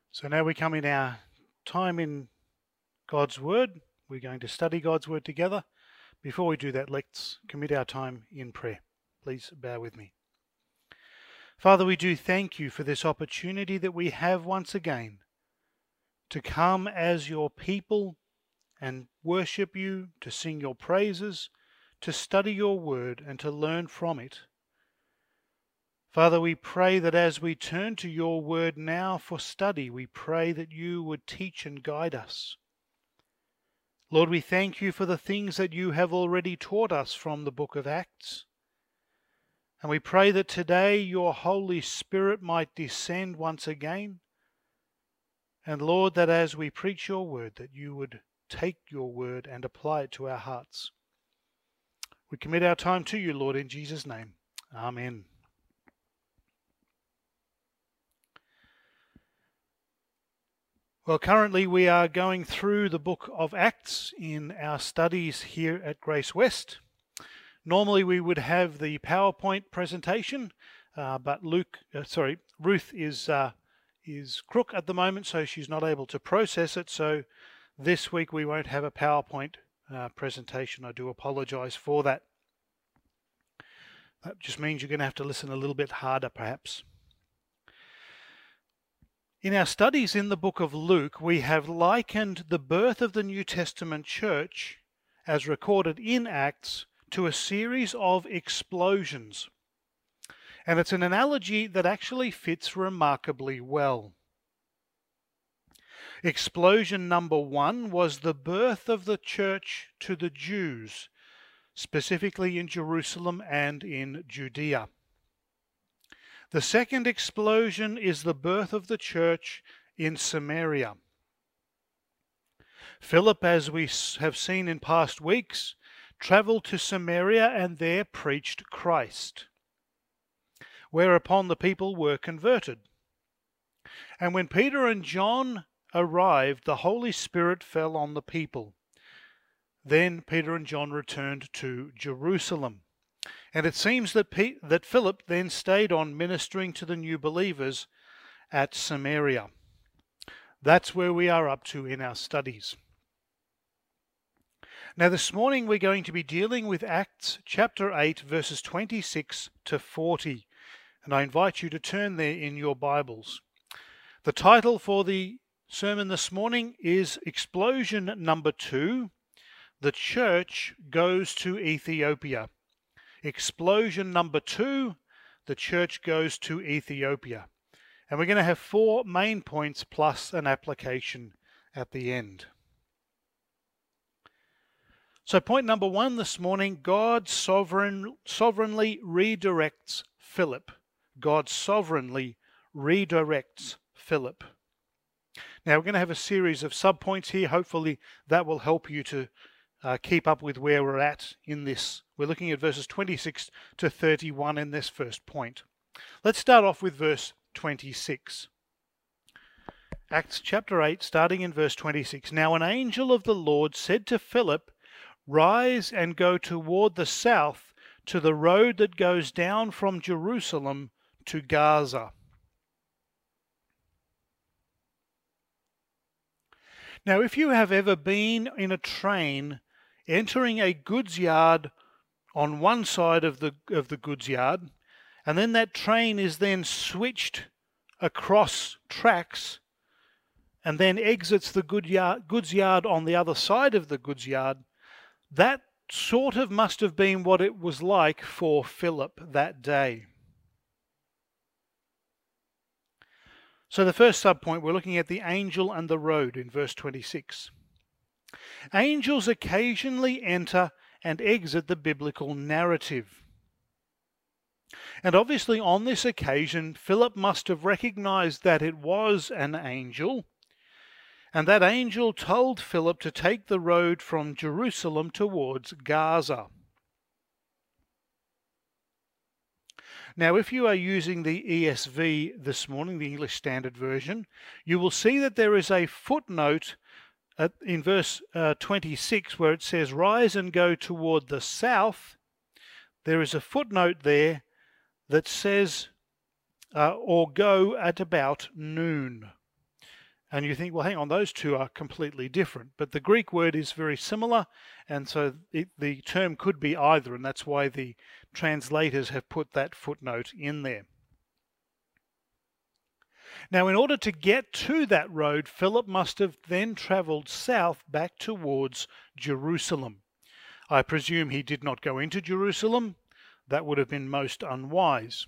So now we come in our time in God's Word. We're going to study God's Word together. Before we do that, let's commit our time in prayer. Please bear with me. Father, we do thank you for this opportunity that we have once again to come as your people and worship you, to sing your praises, to study your Word and to learn from it. Father, we pray that as we turn to your word now for study, we pray that you would teach and guide us. Lord, we thank you for the things that you have already taught us from the book of Acts. And we pray that today your Holy Spirit might descend once again. And Lord, that as we preach your word, that you would take your word and apply it to our hearts. We commit our time to you, Lord, in Jesus' name. Amen. Well, currently we are going through the book of Acts in our studies here at Grace West. Normally we would have the PowerPoint presentation, but Ruth is crook at the moment, so she's not able to process it. So this week we won't have a PowerPoint presentation. I do apologize for that. That just means you're going to have to listen a little bit harder, perhaps. In our studies in the book of Luke, we have likened the birth of the New Testament church, as recorded in Acts, to a series of explosions. And it's an analogy that actually fits remarkably well. Explosion number 1 was the birth of the church to the Jews, specifically in Jerusalem and in Judea. The second explosion is the birth of the church in Samaria. Philip, as we have seen in past weeks, travelled to Samaria and there preached Christ, whereupon the people were converted. And when Peter and John arrived, the Holy Spirit fell on the people. Then Peter and John returned to Jerusalem. And it seems that Philip then stayed on ministering to the new believers at Samaria. That's where we are up to in our studies. Now this morning we're going to be dealing with Acts chapter 8 verses 26 to 40. And I invite you to turn there in your Bibles. The title for the sermon this morning is Explosion number 2, The Church Goes to Ethiopia. Explosion number 2, the church goes to Ethiopia. And we're going to have 4 main points plus an application at the end. So point number 1 this morning, God sovereignly redirects Philip. God sovereignly redirects Philip. Now we're going to have a series of subpoints here. Hopefully that will help you to keep up with where we're at in this. We're looking at verses 26 to 31 in this first point. Let's start off with verse 26. Acts chapter 8, starting in verse 26. Now an angel of the Lord said to Philip, "Rise and go toward the south to the road that goes down from Jerusalem to Gaza." Now if you have ever been in a train entering a goods yard on one side of the goods yard, and then that train is then switched across tracks and then exits the goods yard on the other side of the goods yard, that sort of must have been what it was like for Philip that day. So the first subpoint, we're looking at the angel and the road in verse 26. Angels occasionally enter and exit the biblical narrative. And obviously on this occasion, Philip must have recognized that it was an angel, and that angel told Philip to take the road from Jerusalem towards Gaza. Now, if you are using the ESV this morning, the English Standard Version, you will see that there is a footnote in verse 26 where it says, "Rise and go toward the south." There is a footnote there that says, or go at about noon. And you think, well, hang on, those two are completely different. But the Greek word is very similar, and so the term could be either, and that's why the translators have put that footnote in there. Now, in order to get to that road, Philip must have then travelled south back towards Jerusalem. I presume he did not go into Jerusalem. That would have been most unwise.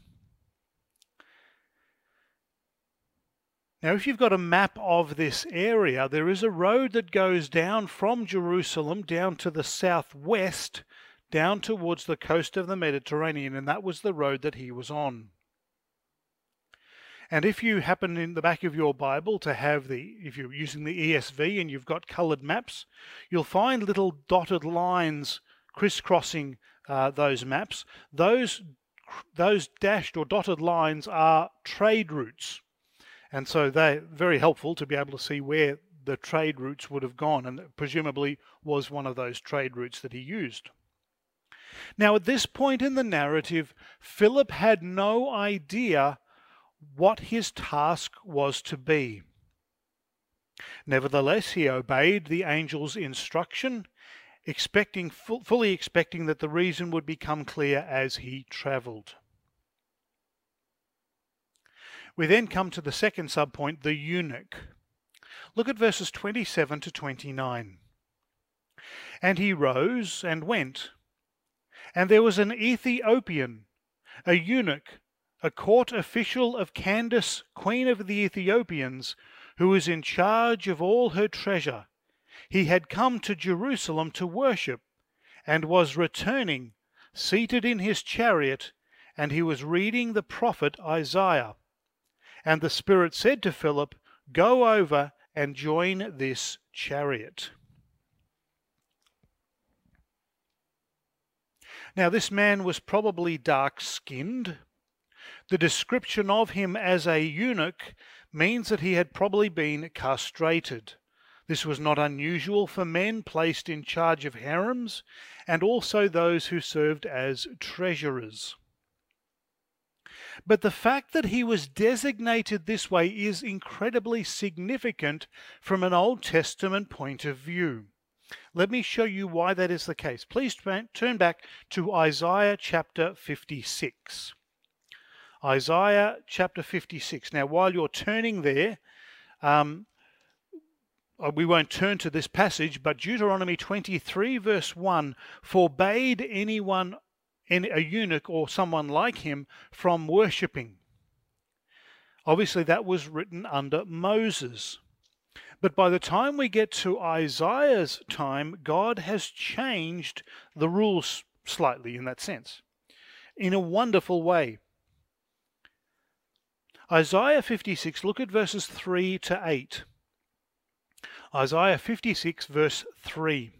Now, if you've got a map of this area, there is a road that goes down from Jerusalem down to the southwest, down towards the coast of the Mediterranean, and that was the road that he was on. And if you happen in the back of your Bible to have if you're using the ESV and you've got coloured maps, you'll find little dotted lines crisscrossing those maps. Those dashed or dotted lines are trade routes. And so they're very helpful to be able to see where the trade routes would have gone, and presumably was one of those trade routes that he used. Now, at this point in the narrative, Philip had no idea what his task was to be. Nevertheless, he obeyed the angel's instruction, fully expecting that the reason would become clear as he travelled. We then come to the second subpoint, the eunuch. Look at verses 27 to 29. And he rose and went, and there was an Ethiopian, a eunuch, a court official of Candace, queen of the Ethiopians, who was in charge of all her treasure. He had come to Jerusalem to worship, and was returning, seated in his chariot, and he was reading the prophet Isaiah. And the Spirit said to Philip, "Go over and join this chariot." Now, this man was probably dark-skinned. The description of him as a eunuch means that he had probably been castrated. This was not unusual for men placed in charge of harems, and also those who served as treasurers. But the fact that he was designated this way is incredibly significant from an Old Testament point of view. Let me show you why that is the case. Please turn back to Isaiah chapter 56. Isaiah chapter 56. Now, while you're turning there, we won't turn to this passage, but Deuteronomy 23 verse 1 forbade anyone, a eunuch or someone like him, from worshipping. Obviously that was written under Moses. But by the time we get to Isaiah's time, God has changed the rules slightly in that sense, in a wonderful way. Isaiah 56, look at verses 3 to 8. Isaiah 56 verse 3.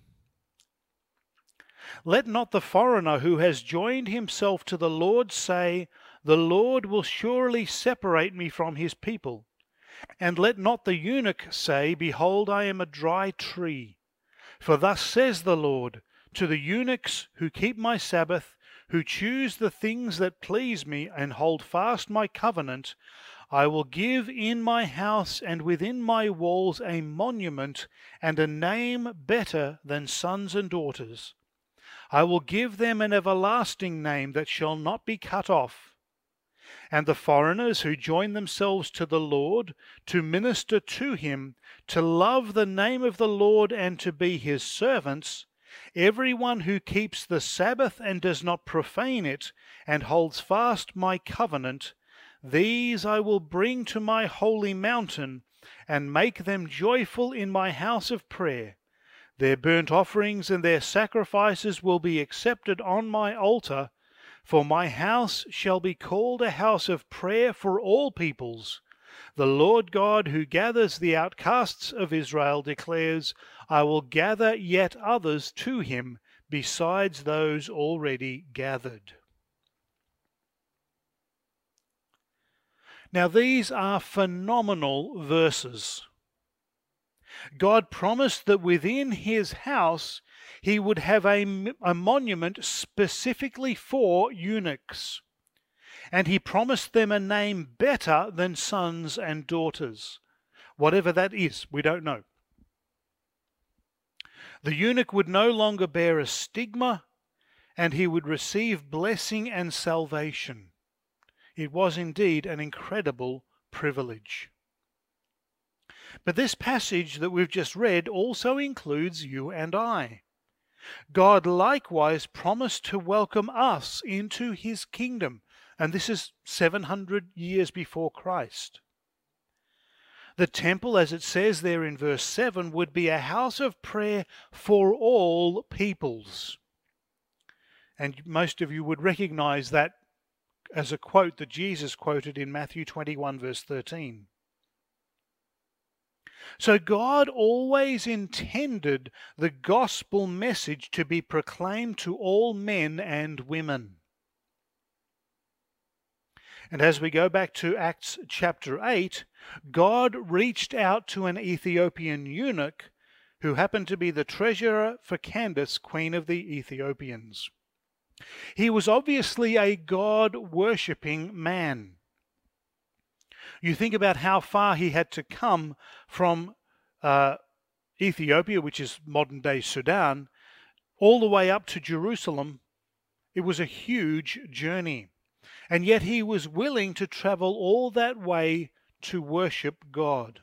Let not the foreigner who has joined himself to the Lord say, "The Lord will surely separate me from his people." And let not the eunuch say, "Behold, I am a dry tree." For thus says the Lord, to the eunuchs who keep my Sabbath, who choose the things that please me, and hold fast my covenant, I will give in my house and within my walls a monument and a name better than sons and daughters. I will give them an everlasting name that shall not be cut off. And the foreigners who join themselves to the Lord, to minister to him, to love the name of the Lord and to be his servants, everyone who keeps the Sabbath and does not profane it, and holds fast my covenant, these I will bring to my holy mountain, and make them joyful in my house of prayer. Their burnt offerings and their sacrifices will be accepted on my altar, for my house shall be called a house of prayer for all peoples. The Lord God who gathers the outcasts of Israel declares, I will gather yet others to him besides those already gathered. Now these are phenomenal verses. God promised that within his house he would have a monument specifically for eunuchs. And he promised them a name better than sons and daughters. Whatever that is, we don't know. The eunuch would no longer bear a stigma, and he would receive blessing and salvation. It was indeed an incredible privilege. But this passage that we've just read also includes you and I. God likewise promised to welcome us into his kingdom, and this is 700 years before Christ. The temple, as it says there in verse 7, would be a house of prayer for all peoples. And most of you would recognize that as a quote that Jesus quoted in Matthew 21, verse 13. So God always intended the gospel message to be proclaimed to all men and women. And as we go back to Acts chapter 8, God reached out to an Ethiopian eunuch who happened to be the treasurer for Candace, queen of the Ethiopians. He was obviously a God-worshipping man. You think about how far he had to come from Ethiopia, which is modern-day Sudan, all the way up to Jerusalem. It was a huge journey. And yet he was willing to travel all that way to worship God.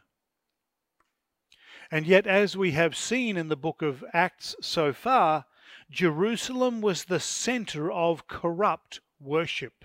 And yet, as we have seen in the book of Acts so far, Jerusalem was the center of corrupt worship.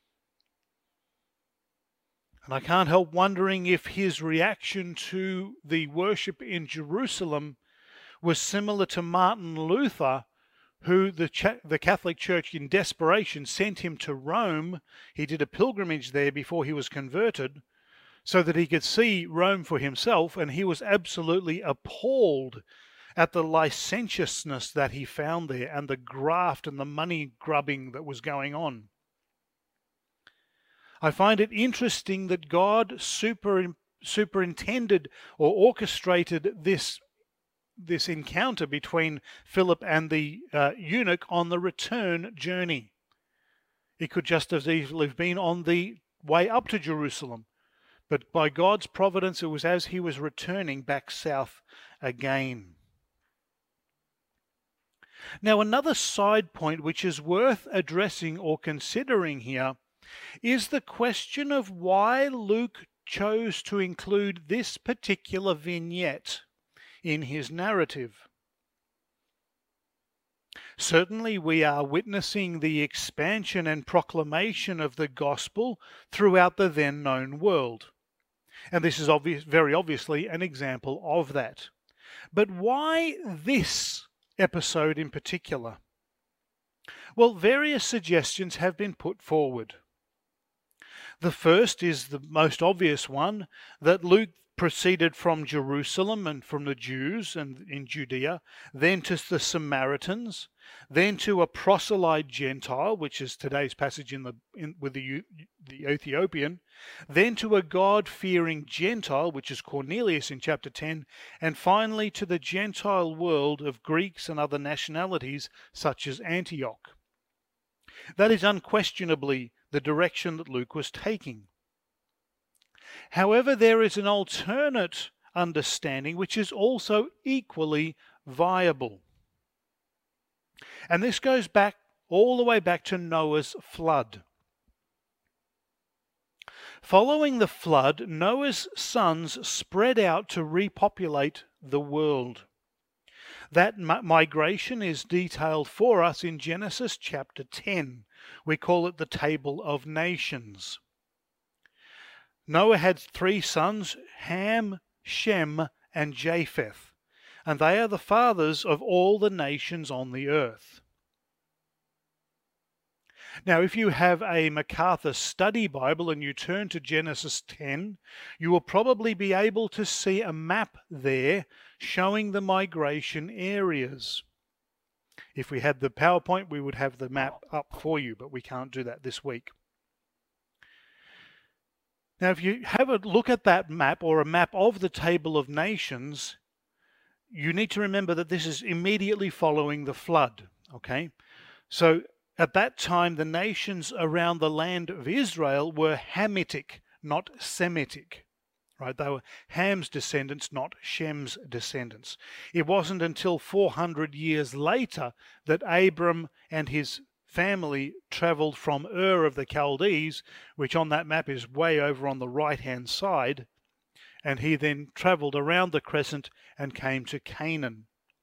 And I can't help wondering if his reaction to the worship in Jerusalem was similar to Martin Luther, who the Catholic Church in desperation sent him to Rome. He did a pilgrimage there before he was converted so that he could see Rome for himself, and he was absolutely appalled at the licentiousness that he found there and the graft and the money grubbing that was going on. I find it interesting that God superintended or orchestrated this encounter between Philip and the eunuch on the return journey. It could just as easily have been on the way up to Jerusalem. But by God's providence, it was as he was returning back south again. Now, another side point which is worth addressing or considering here is the question of why Luke chose to include this particular vignette in his narrative. Certainly, we are witnessing the expansion and proclamation of the gospel throughout the then known world. And this is very obviously an example of that. But why this episode in particular? Well, various suggestions have been put forward. The first is the most obvious one, that Luke proceeded from Jerusalem and from the Jews and in Judea, then to the Samaritans, then to a proselyte Gentile, which is today's passage with the Ethiopian, then to a God-fearing Gentile, which is Cornelius in chapter 10, and finally to the Gentile world of Greeks and other nationalities such as Antioch. That is unquestionably the direction that Luke was taking. However, there is an alternate understanding which is also equally viable. And this goes back all the way back to Noah's flood. Following the flood, Noah's sons spread out to repopulate the world. That migration is detailed for us in Genesis chapter 10. We call it the Table of Nations. Noah had 3 sons, Ham, Shem, and Japheth, and they are the fathers of all the nations on the earth. Now, if you have a MacArthur Study Bible and you turn to Genesis 10, you will probably be able to see a map there showing the migration areas. If we had the PowerPoint, we would have the map up for you, but we can't do that this week. Now, if you have a look at that map or a map of the Table of Nations, you need to remember that this is immediately following the flood, okay? So at that time, the nations around the land of Israel were Hamitic, not Semitic, right? They were Ham's descendants, not Shem's descendants. It wasn't until 400 years later that Abram and his family travelled from Ur of the Chaldees, which on that map is way over on the right-hand side, and he then travelled around the crescent and came to Canaan.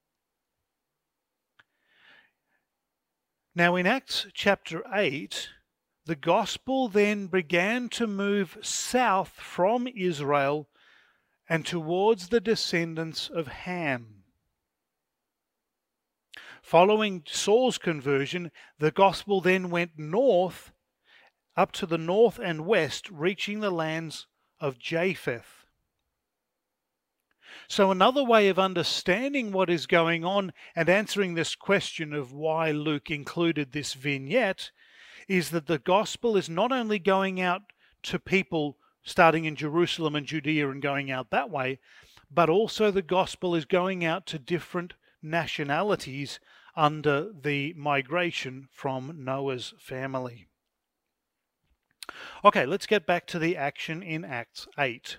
Now in Acts chapter 8, the gospel then began to move south from Israel and towards the descendants of Ham. Following Saul's conversion, the gospel then went north, up to the north and west, reaching the lands of Japheth. So another way of understanding what is going on and answering this question of why Luke included this vignette is that the gospel is not only going out to people starting in Jerusalem and Judea and going out that way, but also the gospel is going out to different nationalities under the migration from Noah's family. Okay, let's get back to the action in Acts 8.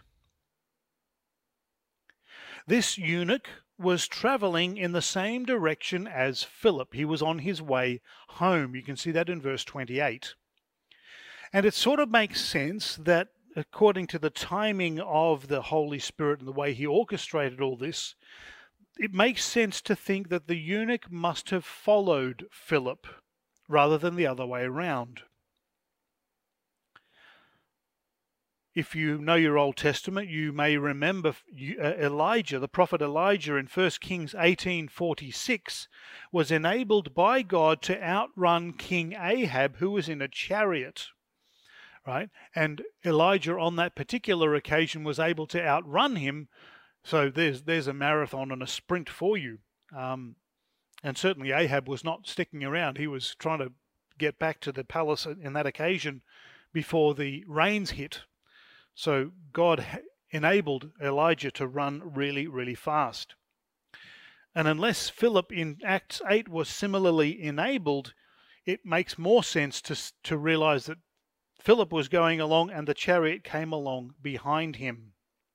This eunuch was traveling in the same direction as Philip. He was on his way home. You can see that in verse 28. And it sort of makes sense that according to the timing of the Holy Spirit and the way he orchestrated all this, it makes sense to think that the eunuch must have followed Philip rather than the other way around. If you know your Old Testament, you may remember Elijah, the prophet Elijah in 1 Kings 18:46, was enabled by God to outrun King Ahab, who was in a chariot, right? And Elijah on that particular occasion was able to outrun him. So there's a marathon and a sprint for you. And certainly Ahab was not sticking around. He was trying to get back to the palace in that occasion before the rains hit. So God enabled Elijah to run really, really fast. And unless Philip in Acts 8 was similarly enabled, it makes more sense to realize that Philip was going along and the chariot came along behind him.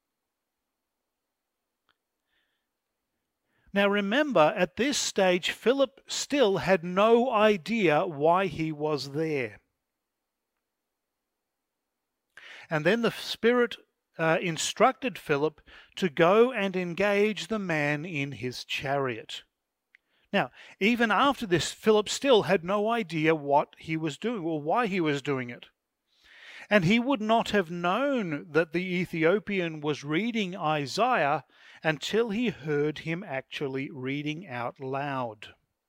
Now remember, at this stage, Philip still had no idea why he was there. And then the Spirit instructed Philip to go and engage the man in his chariot. Now, even after this, Philip still had no idea what he was doing or why he was doing it. And he would not have known that the Ethiopian was reading Isaiah until he heard him actually reading out loud.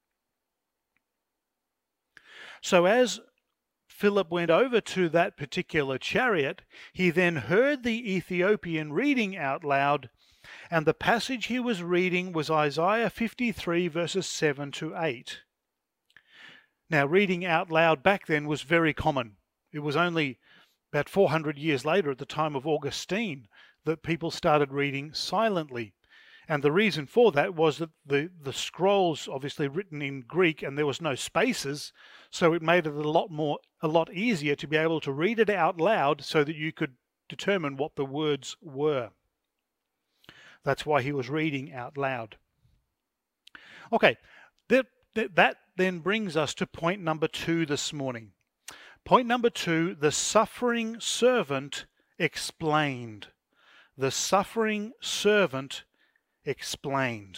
So as Philip went over to that particular chariot, he then heard the Ethiopian reading out loud, and the passage he was reading was Isaiah 53 verses 7 to 8. Now, reading out loud back then was very common. It was only about 400 years later, at the time of Augustine, that people started reading silently. And the reason for that was that the scrolls, obviously written in Greek, and there was no spaces, so it made it a lot easier to be able to read it out loud so that you could determine what the words were. That's why he was reading out loud. Okay, that then brings us to point number 2 this morning. Point number 2, the suffering servant explained. The suffering servant explained.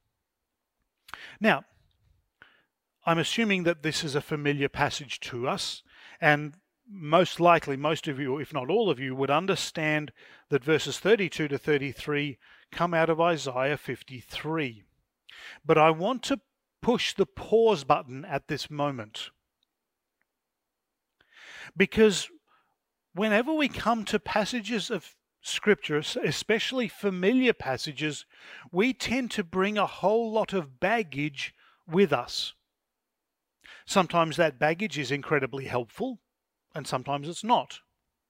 Now, I'm assuming that this is a familiar passage to us, and most likely most of you, if not all of you, would understand that verses 32 to 33 come out of Isaiah 53. But I want to push the pause button at this moment, because whenever we come to passages of Scripture, especially familiar passages, we tend to bring a whole lot of baggage with us. Sometimes that baggage is incredibly helpful, and sometimes it's not.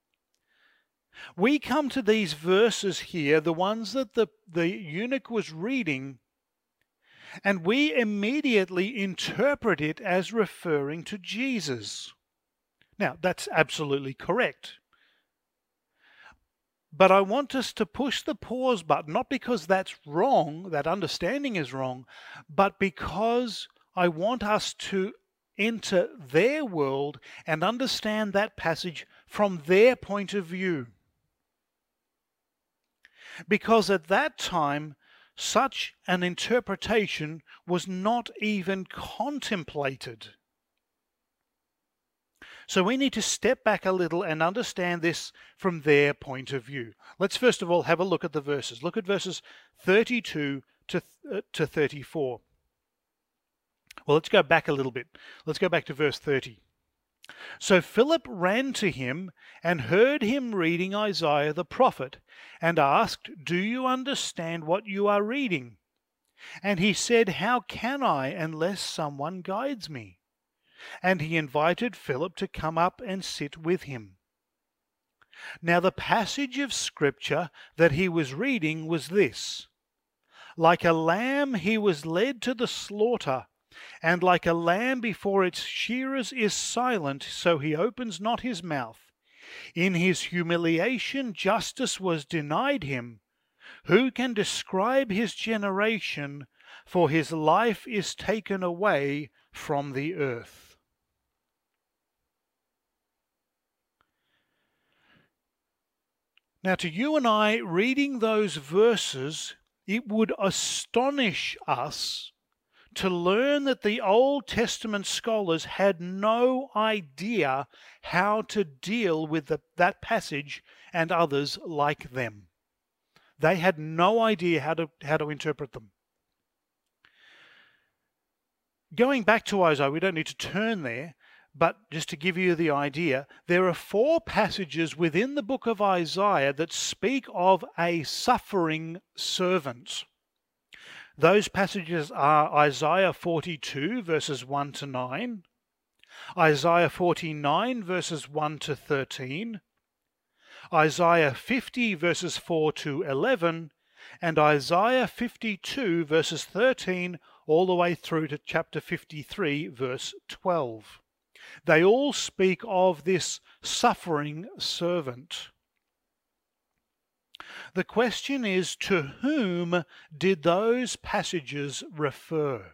We come to these verses here, the ones that the eunuch was reading, and we immediately interpret it as referring to Jesus. Now, that's absolutely correct. But I want us to push the pause button, not because that's wrong, that understanding is wrong, but because I want us to enter their world and understand that passage from their point of view. Because at that time, such an interpretation was not even contemplated. So we need to step back a little and understand this from their point of view. Let's first of all have a look at the verses. Look at verses 32 to 34. Well, let's go back a little bit. Let's go back to verse 30. So Philip ran to him and heard him reading Isaiah the prophet, and asked, "Do you understand what you are reading?" And he said, "How can I unless someone guides me?" And he invited Philip to come up and sit with him. Now the passage of Scripture that he was reading was this: "Like a lamb he was led to the slaughter, and like a lamb before its shearers is silent, so he opens not his mouth. In his humiliation justice was denied him. Who can describe his generation? For his life is taken away from the earth." Now, to you and I, reading those verses, it would astonish us to learn that the Old Testament scholars had no idea how to deal with that passage and others like them. They had no idea how to interpret them. Going back to Isaiah, we don't need to turn there, but just to give you the idea, there are 4 passages within the book of Isaiah that speak of a suffering servant. Those passages are Isaiah 42, verses 1 to 9, Isaiah 49, verses 1 to 13, Isaiah 50, verses 4 to 11, and Isaiah 52, verses 13, all the way through to chapter 53, verse 12. They all speak of this suffering servant. The question is, to whom did those passages refer?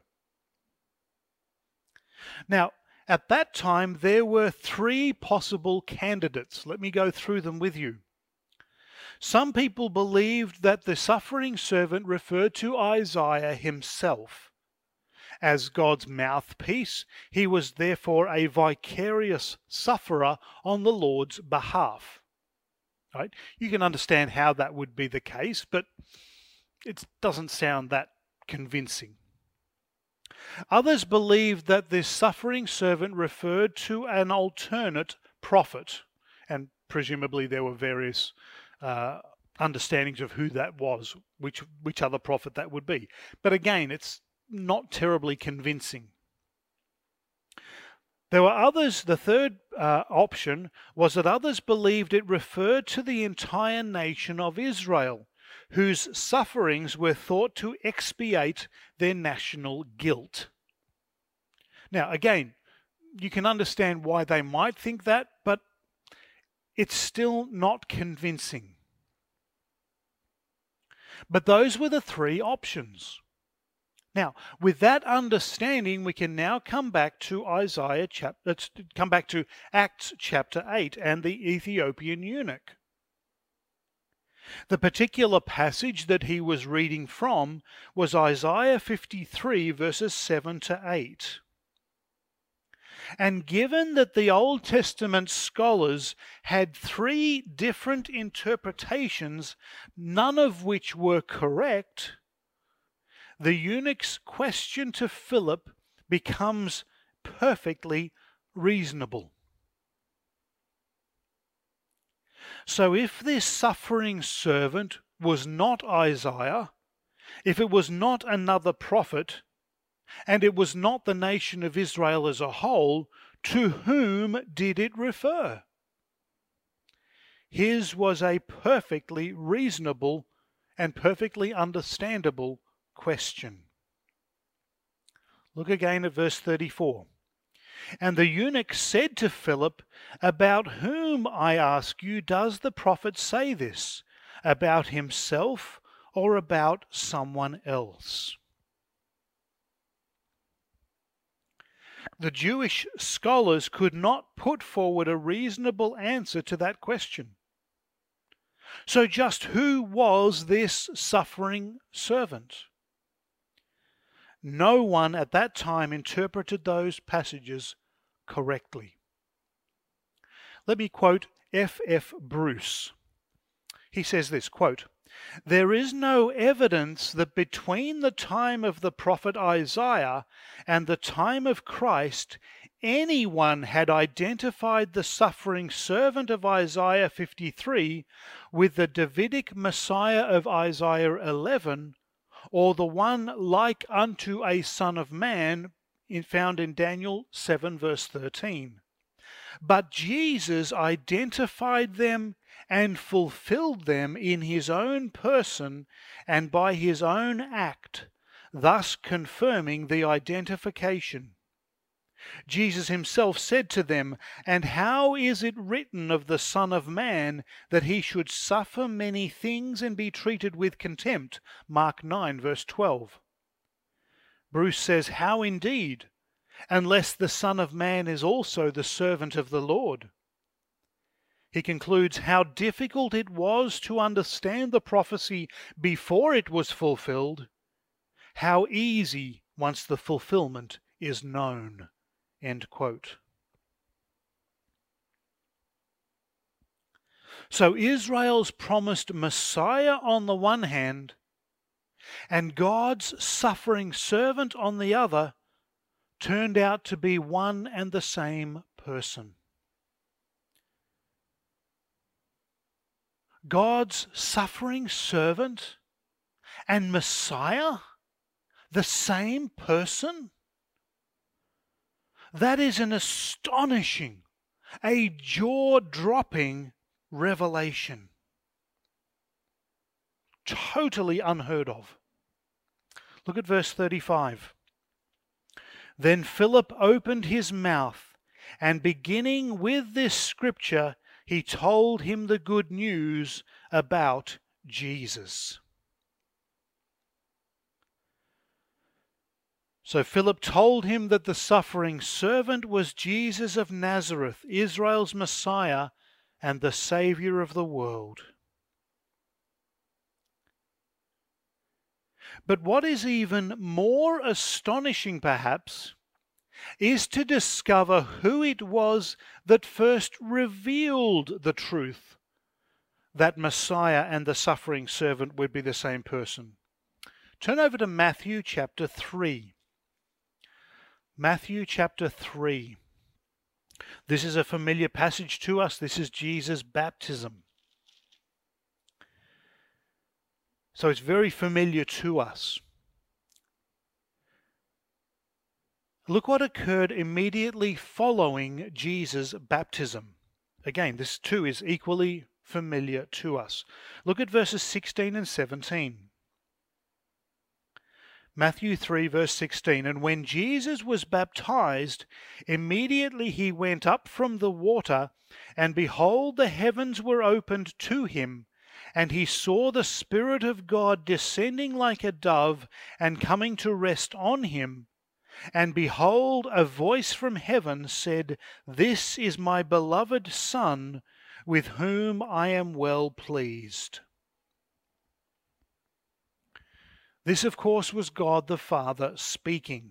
Now, at that time, there were 3 possible candidates. Let me go through them with you. Some people believed that the suffering servant referred to Isaiah himself. As God's mouthpiece, he was therefore a vicarious sufferer on the Lord's behalf. Right? You can understand how that would be the case, but it doesn't sound that convincing. Others believed that this suffering servant referred to an alternate prophet, and presumably there were various understandings of who that was, which other prophet that would be. But again, it's not terribly convincing. There were others, the third option was that others believed it referred to the entire nation of Israel, whose sufferings were thought to expiate their national guilt. Now, again, you can understand why they might think that, but it's still not convincing. But those were the 3 options. Now, with that understanding, we can now come back to Acts chapter 8 and the Ethiopian eunuch. The particular passage that he was reading from was Isaiah 53, verses 7 to 8. And given that the Old Testament scholars had 3 different interpretations, none of which were correct, the eunuch's question to Philip becomes perfectly reasonable. So if this suffering servant was not Isaiah, if it was not another prophet, and it was not the nation of Israel as a whole, to whom did it refer? His was a perfectly reasonable and perfectly understandable question. Look again at verse 34. And the eunuch said to Philip, "About whom, I ask you, does the prophet say this? About himself or about someone else?" The Jewish scholars could not put forward a reasonable answer to that question. So just who was this suffering servant? No one at that time interpreted those passages correctly. Let me quote F. Bruce. He says this, quote, "There is no evidence that between the time of the prophet Isaiah and the time of Christ, anyone had identified the suffering servant of Isaiah 53 with the Davidic Messiah of Isaiah 11, or the one like unto a son of man found in Daniel 7 verse 13. But Jesus identified them and fulfilled them in his own person and by his own act, thus confirming the identification. Jesus himself said to them, 'And how is it written of the Son of Man that he should suffer many things and be treated with contempt?' Mark 9 verse 12. Bruce says, how indeed, unless the Son of Man is also the servant of the Lord? He concludes how difficult it was to understand the prophecy before it was fulfilled, how easy once the fulfillment is known. End quote. So Israel's promised Messiah on the one hand, and God's suffering servant on the other, turned out to be one and the same person. God's suffering servant and Messiah, the same person? That is an astonishing, a jaw-dropping revelation. Totally unheard of. Look at verse 35. Then Philip opened his mouth, and beginning with this scripture, he told him the good news about Jesus. So Philip told him that the suffering servant was Jesus of Nazareth, Israel's Messiah and the Saviour of the world. But what is even more astonishing, perhaps, is to discover who it was that first revealed the truth that Messiah and the suffering servant would be the same person. Turn over to Matthew chapter 3. Matthew chapter 3. This is a familiar passage to us. This is Jesus' baptism. So it's very familiar to us. Look what occurred immediately following Jesus' baptism. Again, this too is equally familiar to us. Look at verses 16 and 17. Matthew 3 verse 16, "And when Jesus was baptized, immediately he went up from the water, and behold, the heavens were opened to him, and he saw the Spirit of God descending like a dove and coming to rest on him. And behold, a voice from heaven said, 'This is my beloved Son, with whom I am well pleased.'" This, of course, was God the Father speaking.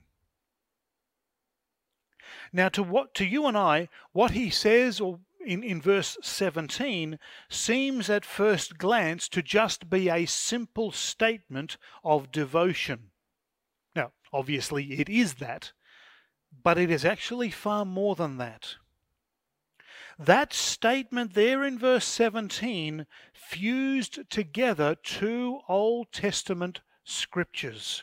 Now, to you and I, what he says in verse 17 seems at first glance to just be a simple statement of devotion. Now, obviously it is that, but it is actually far more than that. That statement there in verse 17 fused together two Old Testament scriptures.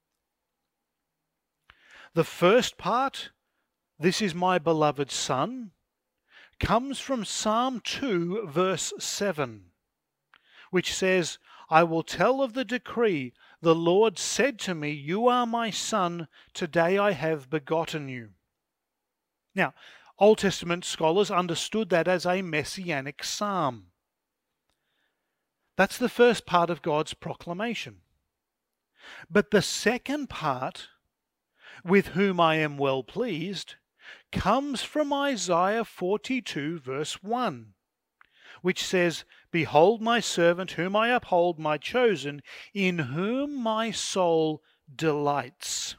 The first part, "This is my beloved Son," comes from Psalm 2 verse 7, which says, "I will tell of the decree. The Lord said to me, 'You are my Son, today I have begotten you.'" Now, Old Testament scholars understood that as a messianic psalm. That's the first part of God's proclamation. But the second part, with whom I am well pleased, comes from Isaiah 42 verse 1, which says, "Behold my servant whom I uphold, my chosen, in whom my soul delights."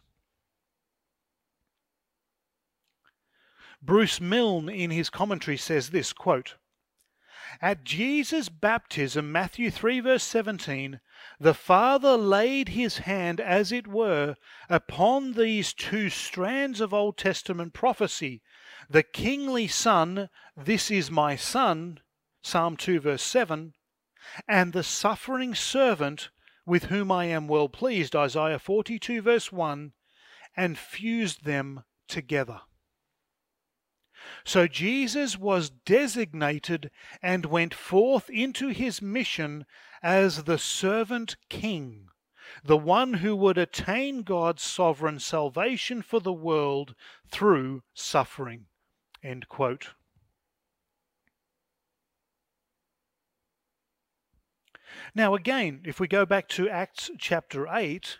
Bruce Milne in his commentary says this, quote, "At Jesus' baptism, Matthew 3 verse 17, the Father laid his hand, as it were, upon these two strands of Old Testament prophecy, the kingly Son, 'This is my Son,' Psalm 2 verse 7, and the suffering servant, 'with whom I am well pleased,' Isaiah 42 verse 1, and fused them together. So Jesus was designated and went forth into his mission as the servant king, the one who would attain God's sovereign salvation for the world through suffering." End quote. Now again, if we go back to Acts chapter 8,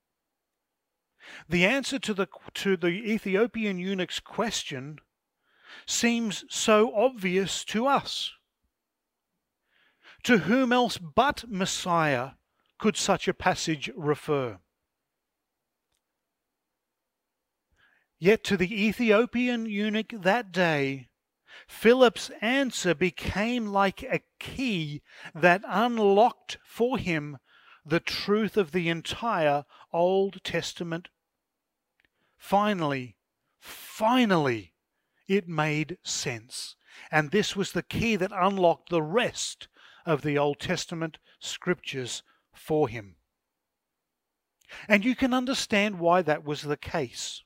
the answer to the Ethiopian eunuch's question seems so obvious to us. To whom else but Messiah could such a passage refer? Yet to the Ethiopian eunuch that day, Philip's answer became like a key that unlocked for him the truth of the entire Old Testament. Finally, it made sense. And this was the key that unlocked the rest of the Old Testament scriptures for him. And you can understand why that was the case.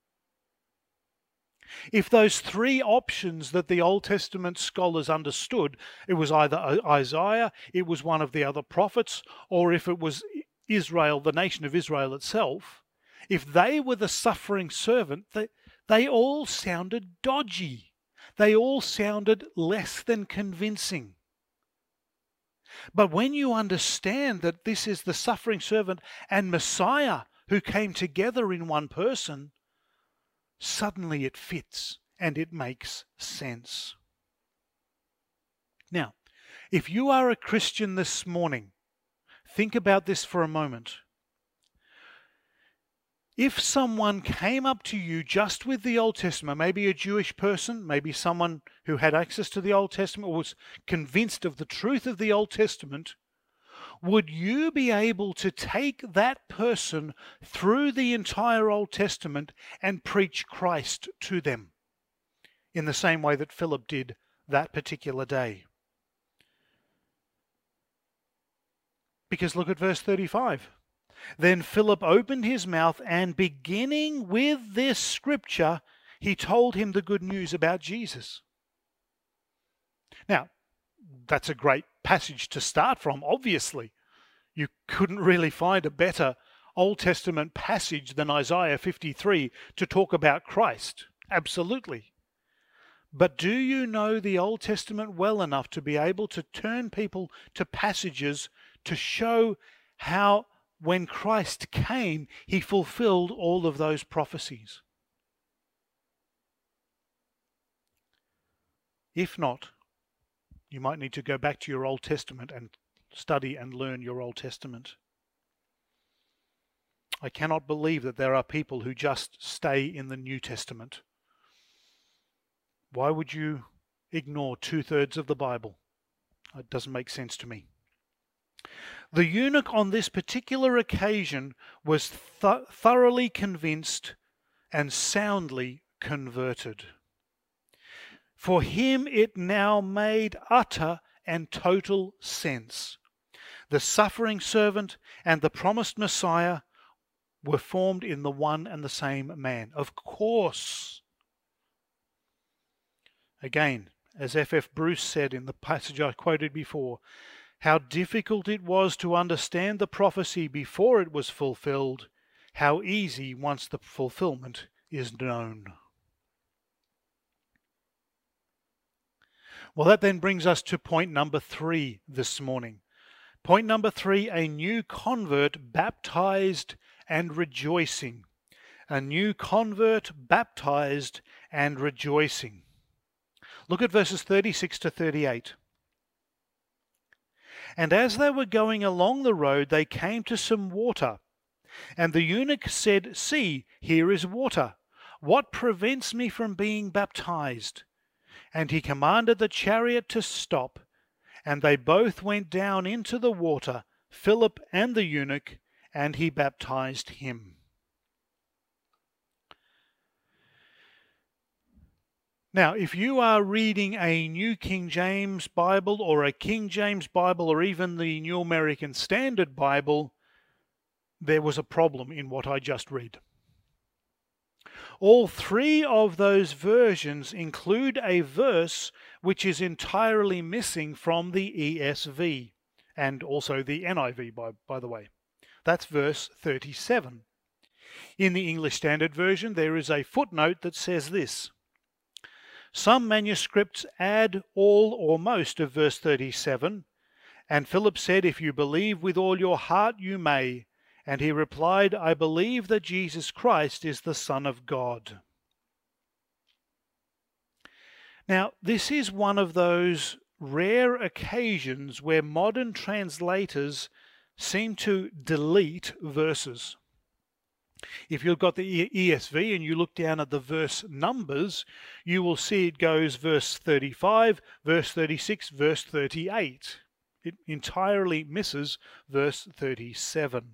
If those three options that the Old Testament scholars understood, it was either Isaiah, it was one of the other prophets, or if it was Israel, the nation of Israel itself, if they were the suffering servant, they all sounded dodgy. They all sounded less than convincing. But when you understand that this is the suffering servant and Messiah who came together in one person, suddenly it fits and it makes sense. Now, if you are a Christian this morning, think about this for a moment. If someone came up to you just with the Old Testament, maybe a Jewish person, maybe someone who had access to the Old Testament or was convinced of the truth of the Old Testament, would you be able to take that person through the entire Old Testament and preach Christ to them in the same way that Philip did that particular day? Because look at verse 35. "Then Philip opened his mouth, and beginning with this scripture, he told him the good news about Jesus." Now, that's a great passage to start from, obviously. You couldn't really find a better Old Testament passage than Isaiah 53 to talk about Christ. Absolutely. But do you know the Old Testament well enough to be able to turn people to passages to show how when Christ came, he fulfilled all of those prophecies? If not, you might need to go back to your Old Testament and study and learn your Old Testament. I cannot believe that there are people who just stay in the New Testament. Why would you ignore 2/3 of the Bible? It doesn't make sense to me. The eunuch on this particular occasion was thoroughly convinced and soundly converted. For him it now made utter and total sense. The suffering servant and the promised Messiah were formed in the one and the same man. Of course. Again, as F.F. Bruce said in the passage I quoted before, how difficult it was to understand the prophecy before it was fulfilled, how easy once the fulfillment is known. Well, that then brings us to point number 3 this morning. Point number 3, a new convert baptized and rejoicing. A new convert baptized and rejoicing. Look at verses 36 to 38. And as they were going along the road, they came to some water. And the eunuch said, "See, here is water. What prevents me from being baptized?" And he commanded the chariot to stop. And they both went down into the water, Philip and the eunuch, and he baptized him. Now, if you are reading a New King James Bible or a King James Bible or even the New American Standard Bible, there was a problem in what I just read. All 3 of those versions include a verse which is entirely missing from the ESV and also the NIV, by the way. That's verse 37. In the English Standard Version, there is a footnote that says this: some manuscripts add all or most of verse 37, and Philip said, "If you believe with all your heart, you may." And he replied, "I believe that Jesus Christ is the Son of God." Now, this is one of those rare occasions where modern translators seem to delete verses. If you've got the ESV and you look down at the verse numbers, you will see it goes verse 35, verse 36, verse 38. It entirely misses verse 37.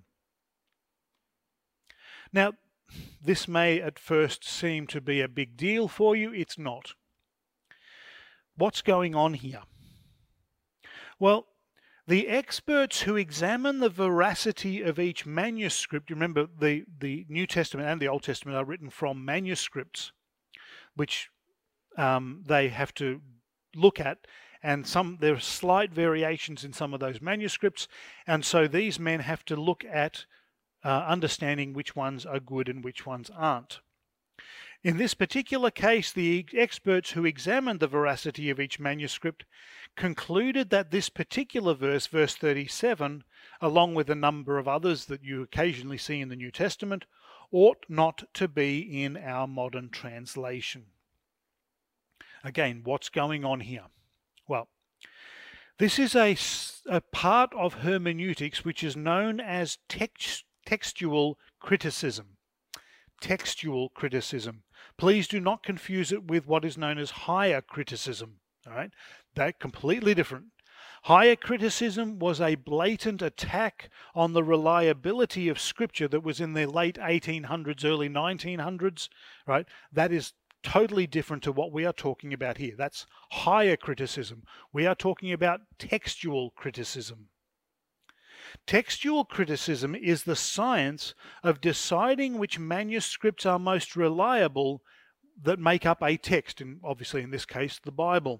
Now, this may at first seem to be a big deal for you. It's not. What's going on here? Well, the experts who examine the veracity of each manuscript, remember the New Testament and the Old Testament are written from manuscripts, which they have to look at, and there are slight variations in some of those manuscripts, and so these men have to look at understanding which ones are good and which ones aren't. In this particular case, the experts who examined the veracity of each manuscript concluded that this particular verse, verse 37, along with a number of others that you occasionally see in the New Testament, ought not to be in our modern translation. Again, what's going on here? Well, this is a part of hermeneutics which is known as textual criticism. Textual criticism. Please do not confuse it with what is known as higher criticism. All right, they're completely different. Higher criticism was a blatant attack on the reliability of Scripture that was in the late 1800s, early 1900s. Right, that is totally different to what we are talking about here. That's higher criticism. We are talking about textual criticism. Textual criticism is the science of deciding which manuscripts are most reliable that make up a text, and obviously in this case the Bible.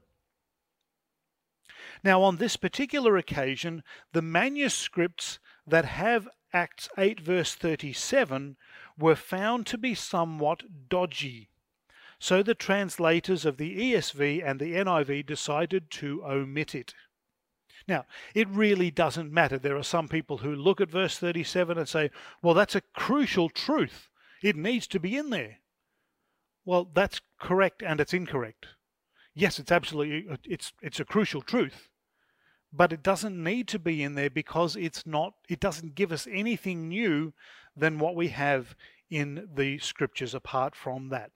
Now, on this particular occasion, the manuscripts that have Acts 8 verse 37 were found to be somewhat dodgy. So the translators of the ESV and the NIV decided to omit it. Now, it really doesn't matter. There are some people who look at verse 37 and say, well, that's a crucial truth. It needs to be in there. Well, that's correct and it's incorrect. Yes, it's absolutely, it's a crucial truth, but it doesn't need to be in there because it doesn't give us anything new than what we have in the Scriptures apart from that.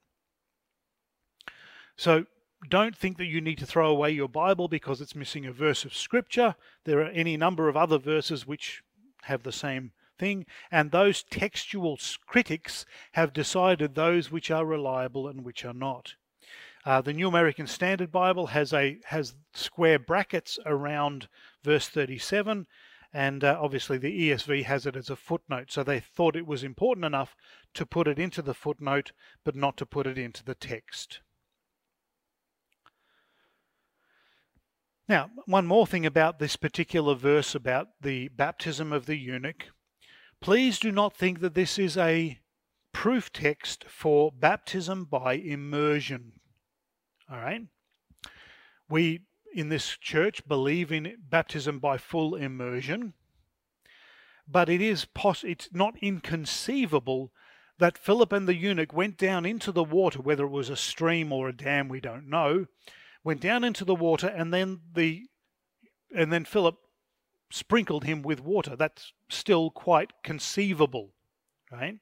So, don't think that you need to throw away your Bible because it's missing a verse of Scripture. There are any number of other verses which have the same thing, and those textual critics have decided those which are reliable and which are not. The New American Standard Bible has square brackets around verse 37, and obviously the ESV has it as a footnote, so they thought it was important enough to put it into the footnote, but not to put it into the text. Now, one more thing about this particular verse about the baptism of the eunuch. Please do not think that this is a proof text for baptism by immersion. All right? We in this church believe in baptism by full immersion, but it's not inconceivable that Philip and the eunuch went down into the water, whether it was a stream or a dam, we don't know, went down into the water, and then Philip sprinkled him with water. That's still quite conceivable, right?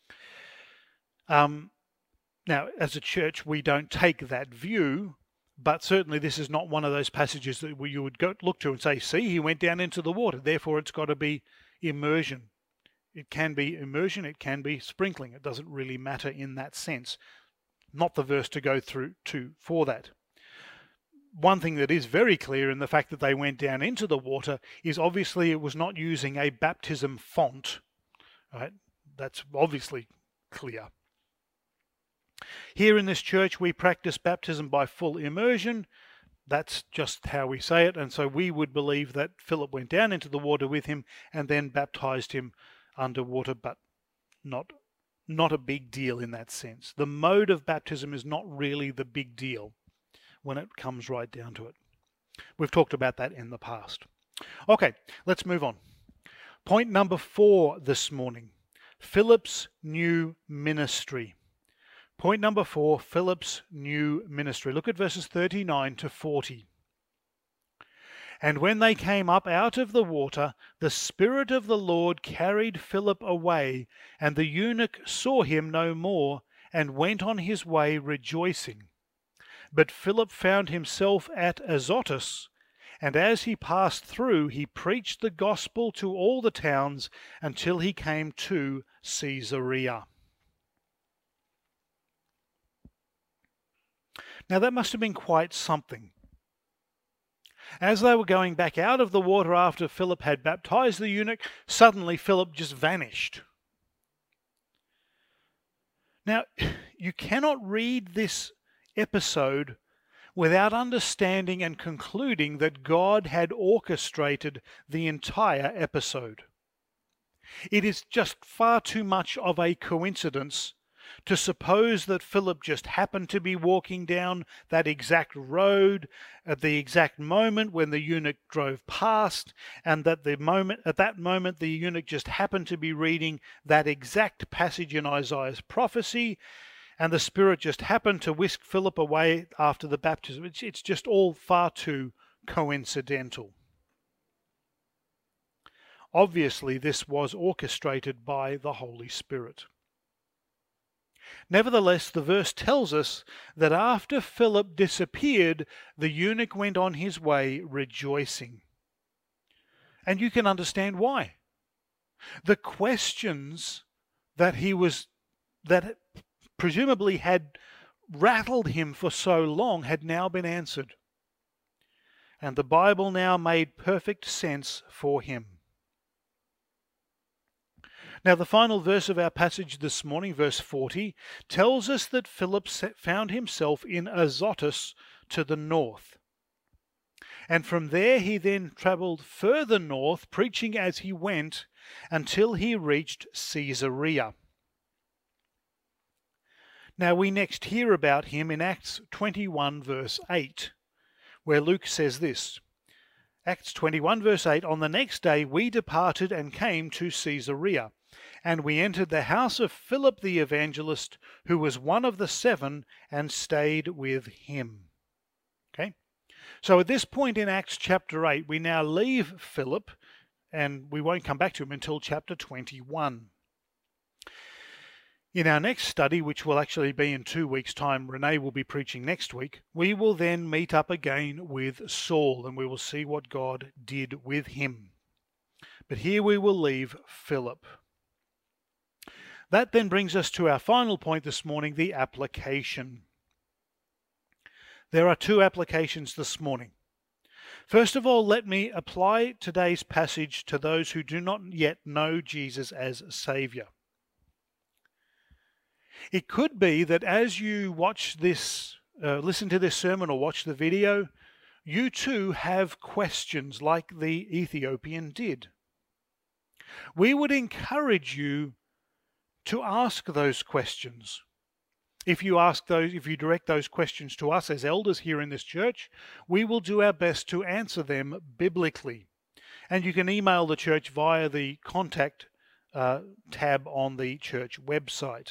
Now, as a church, we don't take that view, but certainly this is not one of those passages that you would look to and say, see, he went down into the water, therefore it's got to be immersion. It can be immersion, it can be sprinkling. It doesn't really matter in that sense. Not the verse to go through for that. One thing that is very clear in the fact that they went down into the water is obviously it was not using a baptism font. Right? That's obviously clear. Here in this church, we practice baptism by full immersion. That's just how we say it. And so we would believe that Philip went down into the water with him and then baptized him underwater, but not a big deal in that sense. The mode of baptism is not really the big deal when it comes right down to it. We've talked about that in the past. Okay, let's move on. Point number 4 this morning, Philip's new ministry. Point number 4, Philip's new ministry. Look at verses 39 to 40. And when they came up out of the water, the Spirit of the Lord carried Philip away, and the eunuch saw him no more, and went on his way rejoicing. But Philip found himself at Azotus, and as he passed through, he preached the gospel to all the towns until he came to Caesarea. Now that must have been quite something. As they were going back out of the water after Philip had baptized the eunuch, suddenly Philip just vanished. Now, you cannot read this episode without understanding and concluding that God had orchestrated the entire episode. It is just far too much of a coincidence to suppose that Philip just happened to be walking down that exact road at the exact moment when the eunuch drove past, and that at that moment the eunuch just happened to be reading that exact passage in Isaiah's prophecy, and the Spirit just happened to whisk Philip away after the baptism. It's just all far too coincidental. Obviously, this was orchestrated by the Holy Spirit. Nevertheless, the verse tells us that after Philip disappeared, the eunuch went on his way rejoicing. And you can understand why. The questions that presumably had rattled him for so long had now been answered. And the Bible now made perfect sense for him. Now, the final verse of our passage this morning, verse 40, tells us that Philip found himself in Azotus to the north. And from there he then travelled further north, preaching as he went, until he reached Caesarea. Now, we next hear about him in Acts 21, verse 8, where Luke says this. Acts 21, verse 8, on the next day we departed and came to Caesarea. And we entered the house of Philip the evangelist, who was one of the 7, and stayed with him. Okay? So at this point in Acts chapter 8, we now leave Philip, and we won't come back to him until chapter 21. In our next study, which will actually be in 2 weeks' time, Renee will be preaching next week, we will then meet up again with Saul, and we will see what God did with him. But here we will leave Philip. That then brings us to our final point this morning, the application. There are 2 applications this morning. First of all, let me apply today's passage to those who do not yet know Jesus as Saviour. It could be that as you watch this, listen to this sermon or watch the video, you too have questions like the Ethiopian did. We would encourage you to ask those questions. If you direct those questions to us as elders here in this church, we will do our best to answer them biblically. And you can email the church via the contact tab on the church website.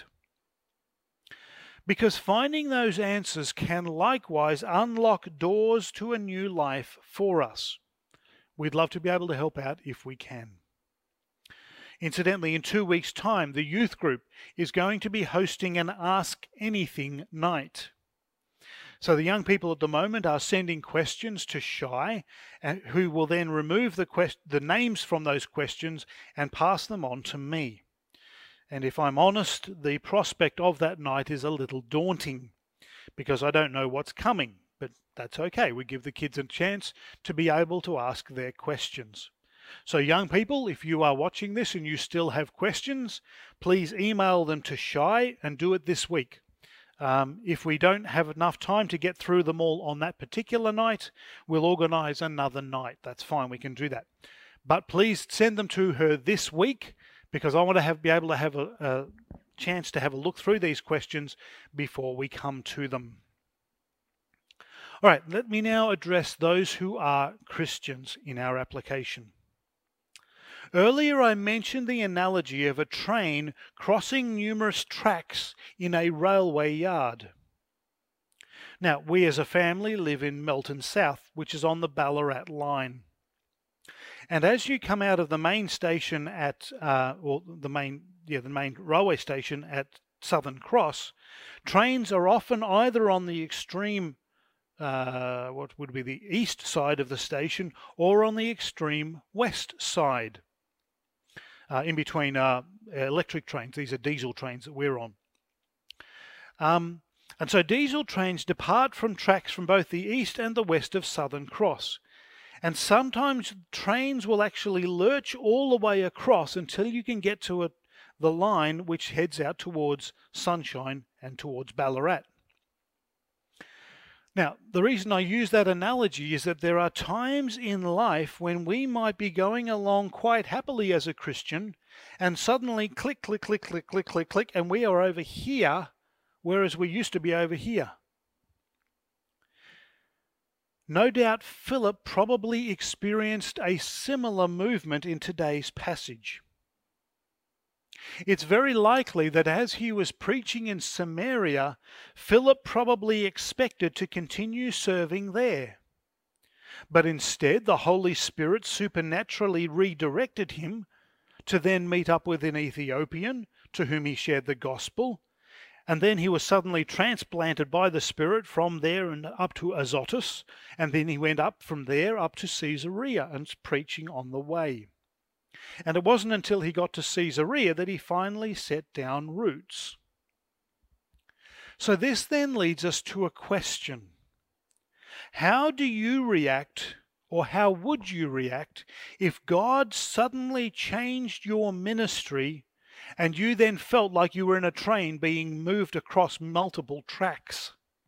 Because finding those answers can likewise unlock doors to a new life for us. We'd love to be able to help out if we can. Incidentally, in 2 weeks' time, the youth group is going to be hosting an Ask Anything night. So the young people at the moment are sending questions to Shai, who will then remove the names from those questions and pass them on to me. And if I'm honest, the prospect of that night is a little daunting because I don't know what's coming, but that's okay. We give the kids a chance to be able to ask their questions. So young people, if you are watching this and you still have questions, please email them to Shai and do it this week. If we don't have enough time to get through them all on that particular night, we'll organise another night. That's fine, we can do that. But please send them to her this week because I want to be able to have a chance to have a look through these questions before we come to them. All right, let me now address those who are Christians in our application. Earlier I mentioned the analogy of a train crossing numerous tracks in a railway yard. Now, we as a family live in Melton South, which is on the Ballarat line. And as you come out of the main station at, the main railway station at Southern Cross, trains are often either on the extreme, what would be the east side of the station, or on the extreme west side. In between electric trains. These are diesel trains that we're on. And so diesel trains depart from tracks from both the east and the west of Southern Cross. And sometimes trains will actually lurch all the way across until you can get to the line which heads out towards Sunshine and towards Ballarat. Now, the reason I use that analogy is that there are times in life when we might be going along quite happily as a Christian, and suddenly click, click, click, click, click, click, click, and we are over here, whereas we used to be over here. No doubt Philip probably experienced a similar movement in today's passage. It's very likely that as he was preaching in Samaria, Philip probably expected to continue serving there. But instead, the Holy Spirit supernaturally redirected him to then meet up with an Ethiopian to whom he shared the gospel. And then he was suddenly transplanted by the Spirit from there and up to Azotus. And then he went up from there up to Caesarea and preaching on the way. And it wasn't until he got to Caesarea that he finally set down roots. So this then leads us to a question. How do you react, or how would you react, if God suddenly changed your ministry and you then felt like you were in a train being moved across multiple tracks?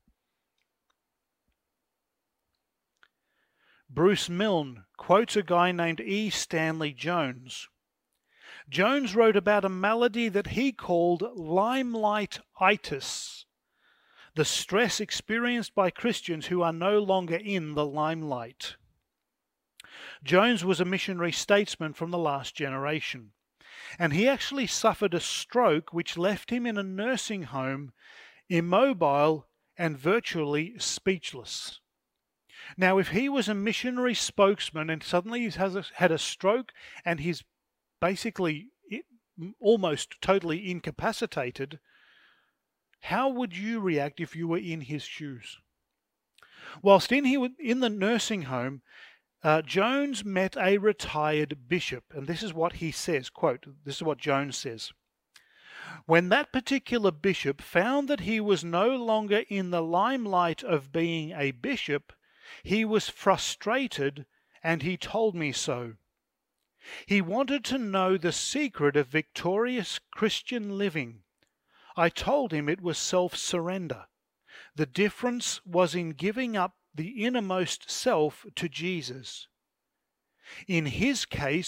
Bruce Milne quotes a guy named E. Stanley Jones. Jones wrote about a malady that he called limelight-itis, the stress experienced by Christians who are no longer in the limelight. Jones was a missionary statesman from the last generation, and he actually suffered a stroke which left him in a nursing home, immobile and virtually speechless. Now, if he was a missionary spokesman and suddenly he had a stroke and he's basically almost totally incapacitated, how would you react if you were in his shoes? Whilst in the nursing home, Jones met a retired bishop, and this is what he says, quote, this is what Jones says. When that particular bishop found that he was no longer in the limelight of being a bishop, he was frustrated, and he told me so. He wanted to know the secret of victorious Christian living. I told him it was self-surrender. The difference was in giving up the innermost self to Jesus. In his case,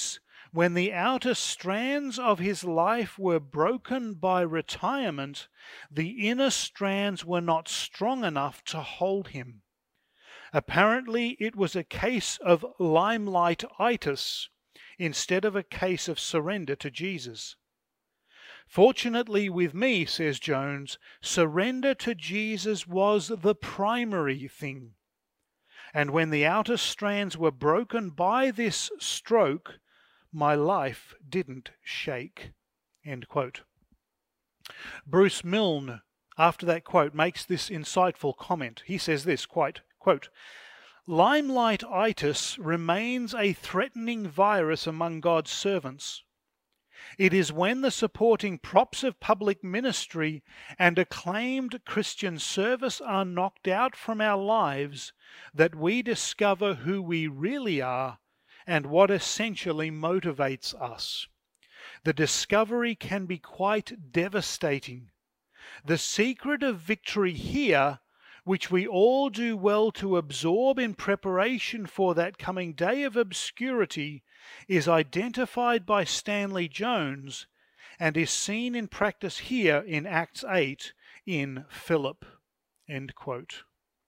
When the outer strands of his life were broken by retirement, the inner strands were not strong enough to hold him. Apparently, it was a case of limelight-itis instead of a case of surrender to Jesus. Fortunately with me, says Jones, surrender to Jesus was the primary thing. And when the outer strands were broken by this stroke, my life didn't shake. End quote. Bruce Milne, after that quote, makes this insightful comment. He says this, quote, "Limelight-itis remains a threatening virus among God's servants. It is when the supporting props of public ministry and acclaimed Christian service are knocked out from our lives that we discover who we really are and what essentially motivates us. The discovery can be quite devastating. The secret of victory here, which we all do well to absorb in preparation for that coming day of obscurity, is identified by Stanley Jones and is seen in practice here in Acts 8 in Philip." End quote.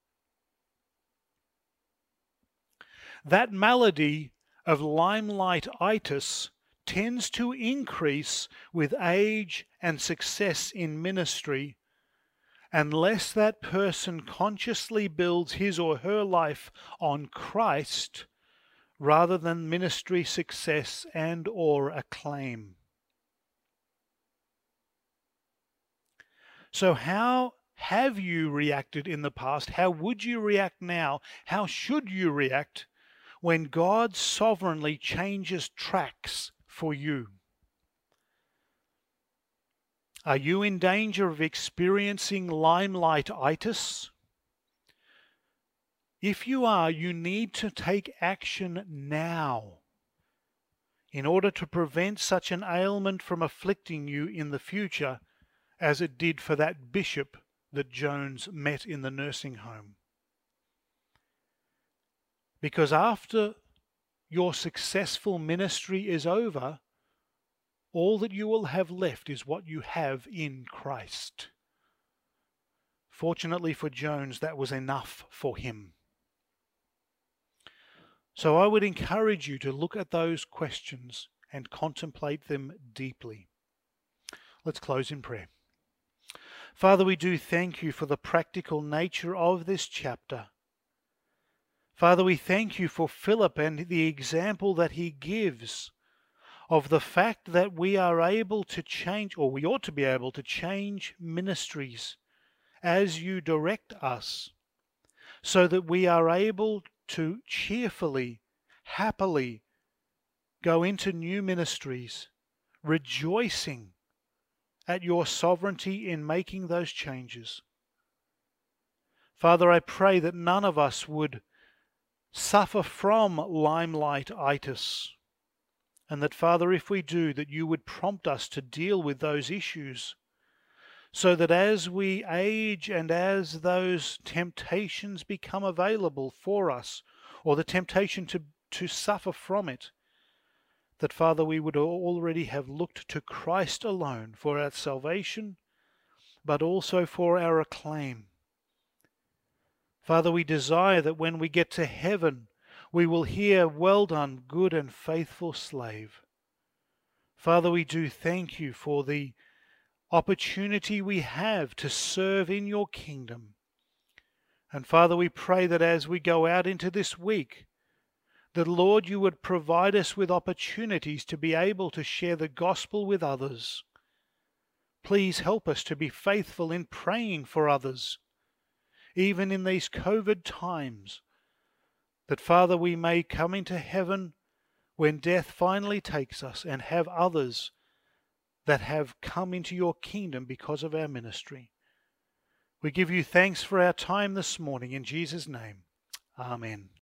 That malady of limelight-itis tends to increase with age and success in ministry unless that person consciously builds his or her life on Christ rather than ministry success and or acclaim. So how have you reacted in the past? How would you react now? How should you react when God sovereignly changes tracks for you? Are you in danger of experiencing limelight-itis? If you are, you need to take action now in order to prevent such an ailment from afflicting you in the future as it did for that bishop that Jones met in the nursing home. Because after your successful ministry is over, all that you will have left is what you have in Christ. Fortunately for Jones, that was enough for him. So I would encourage you to look at those questions and contemplate them deeply. Let's close in prayer. Father, we do thank you for the practical nature of this chapter. Father, we thank you for Philip and the example that he gives of the fact that we are able to change, or we ought to be able to change ministries as you direct us, so that we are able to cheerfully, happily go into new ministries, rejoicing at your sovereignty in making those changes. Father, I pray that none of us would suffer from limelight-itis, and that, Father, if we do, that you would prompt us to deal with those issues, so that as we age and as those temptations become available for us, or the temptation to suffer from it, that, Father, we would already have looked to Christ alone for our salvation, but also for our acclaim. Father, we desire that when we get to heaven, we will hear, "Well done, good and faithful slave." Father, we do thank you for the opportunity we have to serve in your kingdom. And Father, we pray that as we go out into this week, that, Lord, you would provide us with opportunities to be able to share the gospel with others. Please help us to be faithful in praying for others, even in these COVID times, that, Father, we may come into heaven when death finally takes us and have others that have come into your kingdom because of our ministry. We give you thanks for our time this morning in Jesus' name. Amen.